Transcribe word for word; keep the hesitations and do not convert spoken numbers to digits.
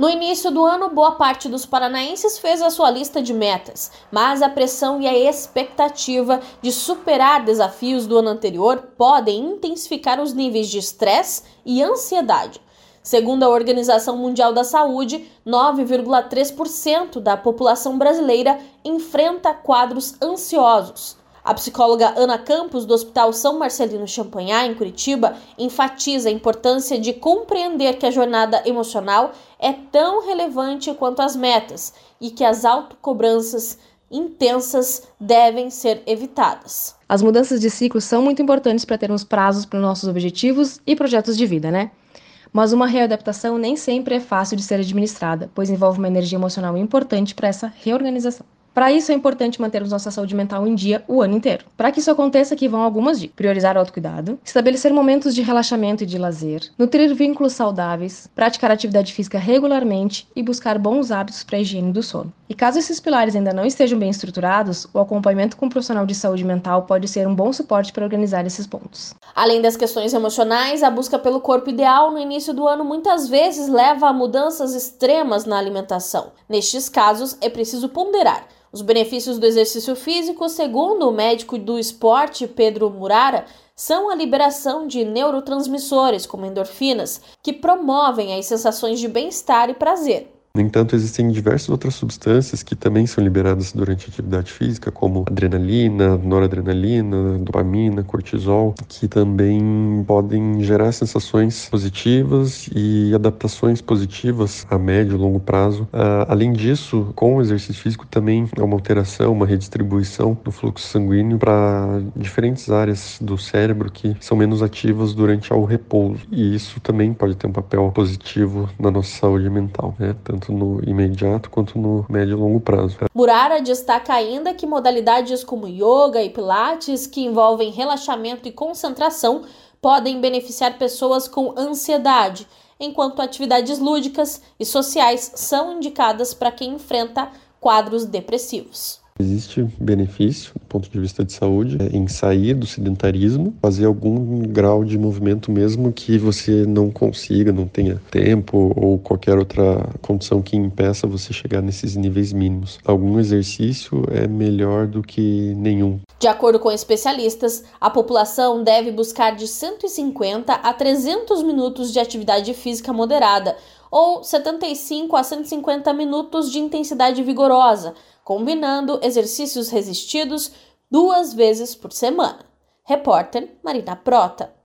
No início do ano, boa parte dos paranaenses fez a sua lista de metas, mas a pressão e a expectativa de superar desafios do ano anterior podem intensificar os níveis de estresse e ansiedade. Segundo a Organização Mundial da Saúde, nove vírgula três por cento da população brasileira enfrenta quadros ansiosos. A psicóloga Ana Campos, do Hospital São Marcelino Champagnat, em Curitiba, enfatiza a importância de compreender que a jornada emocional é tão relevante quanto as metas e que as autocobranças intensas devem ser evitadas. As mudanças de ciclo são muito importantes para termos prazos para os nossos objetivos e projetos de vida, né? Mas uma readaptação nem sempre é fácil de ser administrada, pois envolve uma energia emocional importante para essa reorganização. Para isso, é importante mantermos nossa saúde mental em dia o ano inteiro. Para que isso aconteça, aqui vão algumas dicas. Priorizar o autocuidado, estabelecer momentos de relaxamento e de lazer, nutrir vínculos saudáveis, praticar atividade física regularmente e buscar bons hábitos para a higiene do sono. E caso esses pilares ainda não estejam bem estruturados, o acompanhamento com um profissional de saúde mental pode ser um bom suporte para organizar esses pontos. Além das questões emocionais, a busca pelo corpo ideal no início do ano muitas vezes leva a mudanças extremas na alimentação. Nestes casos, é preciso ponderar os benefícios do exercício físico. Segundo o médico do esporte, Pedro Murara, são a liberação de neurotransmissores, como endorfinas, que promovem as sensações de bem-estar e prazer. No entanto, existem diversas outras substâncias que também são liberadas durante a atividade física, como adrenalina, noradrenalina, dopamina, cortisol, que também podem gerar sensações positivas e adaptações positivas a médio e longo prazo. Uh, além disso, com o exercício físico também há uma alteração, uma redistribuição do fluxo sanguíneo para diferentes áreas do cérebro que são menos ativas durante o repouso. E isso também pode ter um papel positivo na nossa saúde mental, né? Tanto no imediato quanto no médio e longo prazo. Murara destaca ainda que modalidades como yoga e pilates, que envolvem relaxamento e concentração, podem beneficiar pessoas com ansiedade, enquanto atividades lúdicas e sociais são indicadas para quem enfrenta quadros depressivos. Existe benefício, do ponto de vista de saúde, em sair do sedentarismo, fazer algum grau de movimento mesmo que você não consiga, não tenha tempo ou qualquer outra condição que impeça você chegar nesses níveis mínimos. Algum exercício é melhor do que nenhum. De acordo com especialistas, a população deve buscar de cento e cinquenta a trezentos minutos de atividade física moderada, ou setenta e cinco a cento e cinquenta minutos de intensidade vigorosa, combinando exercícios resistidos duas vezes por semana. Repórter Marina Prota.